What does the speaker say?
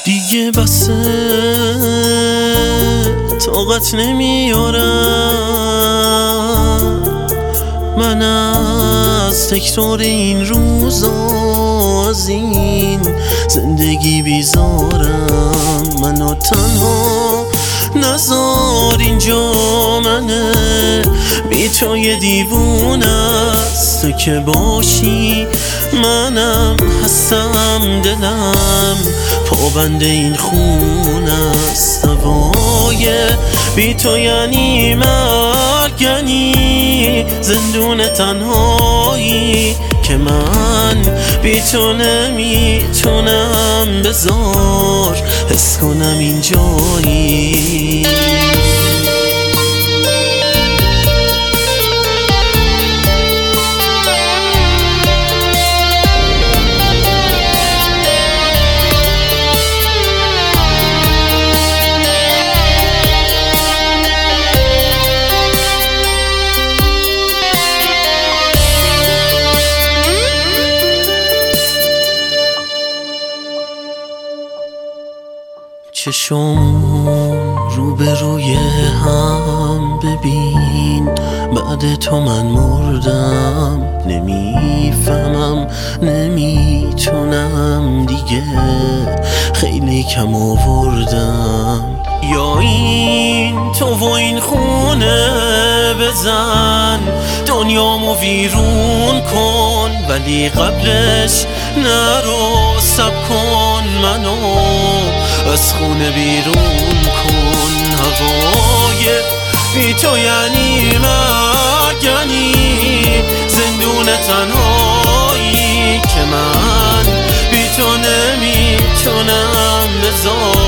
دیگه بسه طاقت نمیارم من از تکرار این روزا، از این زندگی بیزارم. منو تنها نذار اینجا، منه بی تو یه دیوونه است. تو که باشی منم هستم، دلم پابند این خونه است. هوای بی تو یعنی مرگ، یعنی زندون تنهایی که من بی تو نمیتونم. بذار حس کنم اینجایی. چشمون رو به روی هم ببین، بعد تو من مردم. نمیفهمم نمیتونم دیگه، خیلی کم آوردم. یا این تو و این خونه بزن، دنیامو ویرون کن، ولی قبلش نرو، سب کن منو از خونه بیرون کن. هوای بی تو یعنی مرگ، یعنی زندون تنهایی که من بی تو نمیتونم. بذار